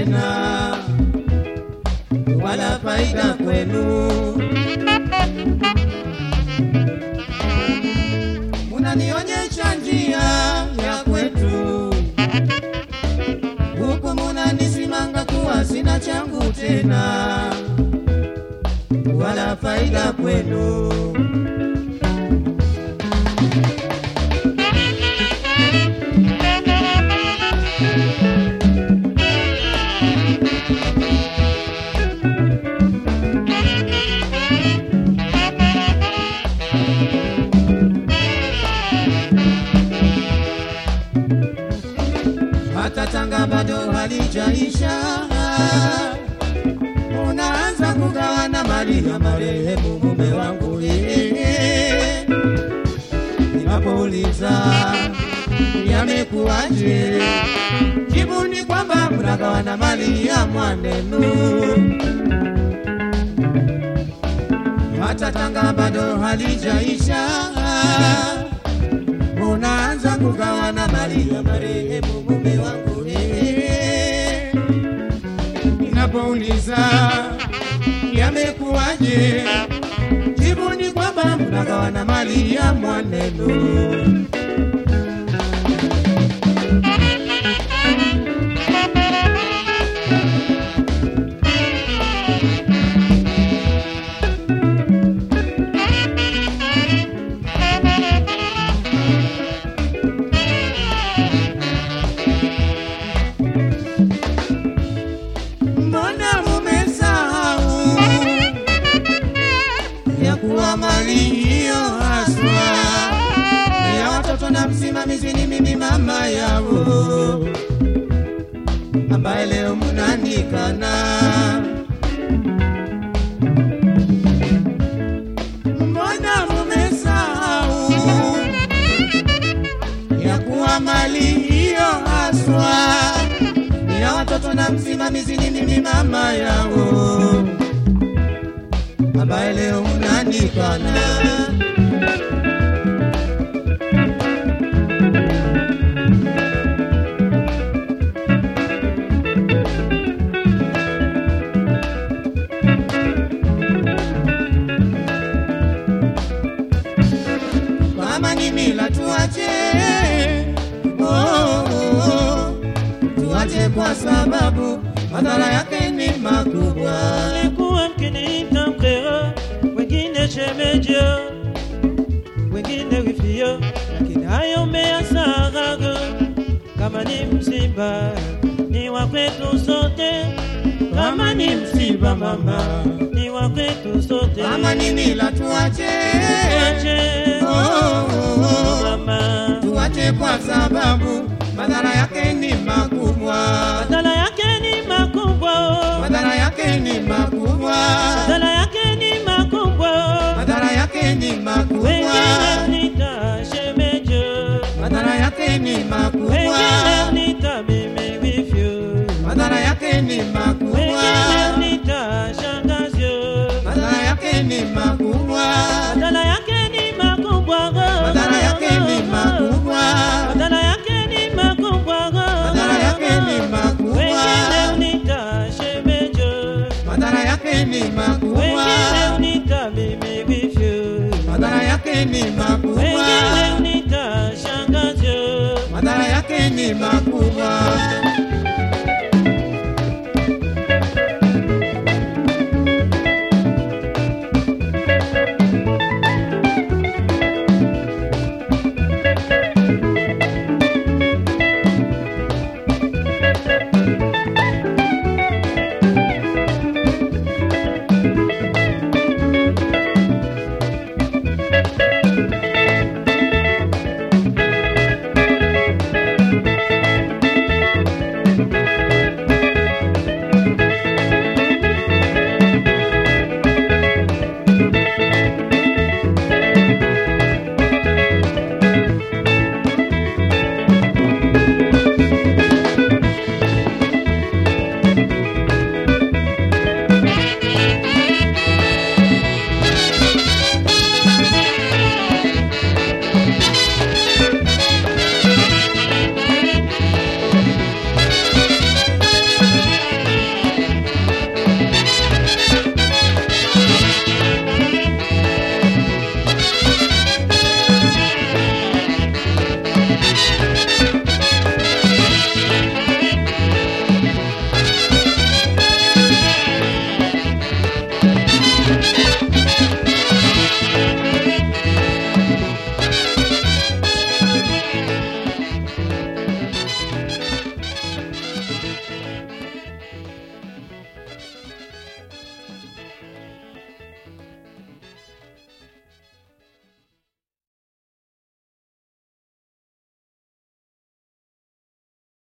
tena, wala faida kwenu. Munanionyesha njia ya kwetu, huku munanisimanga kuwa sina changu tena, wala faida kwenu. Hata Tanga bado halijaisha, unaanza kugawana mali ya marehemu mume wangu. Ninapouliza yamekuaje, jibu ni kwamba mnagawana mali ya mwanenu. Hata Tanga bado halijaisha, unaanza kugawana mali ya marehemu mume wangu. Ninapouliza yamekuaje, jibu ni kwamba mnagawana mali ya mwanenu. Kuwa mali hiyo haswa ya watoto na msimamizi ni mimi mama yao, ambaye leo mnanikana. Mbona mumesahau ya kuwa mali hiyo haswa ya watoto na msimamizi ni mimi mama yao, ambaye leo mnanikana. Kama ni mila tuache, tuache kwa sababu madhara yake ni makubwa. Nilikuwa mkiniita mkeo, wengine shemejo, wengine wifio, lakini hayo umeyasahau. Kama ni msiba ni wa kwetu sote, kama ni msiba mama ni wa kwetu sote. Kama ni mila tuache, mama, tuache kwa sababu madhara yake ni makubwa. madhara yake ni makubwa, Madhara yake ni makubwa. madhara yake ni makubwa, Madhara yake ni makubwa. wengine nita shemejo, Madhara yake ni makubwa. wengine nita mimi wifio, Madhara yake ni makubwa. wengine nita shangazio, Madhara yake ni makubwa. madhara yake ni makubwa, Madhara yake ni makubwa. madhara yake ni makubwa, Madhara yake ni makubwa. wengine nita shemejo, Madhara yake ni makubwa. wengine nita mimi wifio, Madhara yake ni makubwa. wengine nita shangazio, Madhara yake ni makubwa. Peace.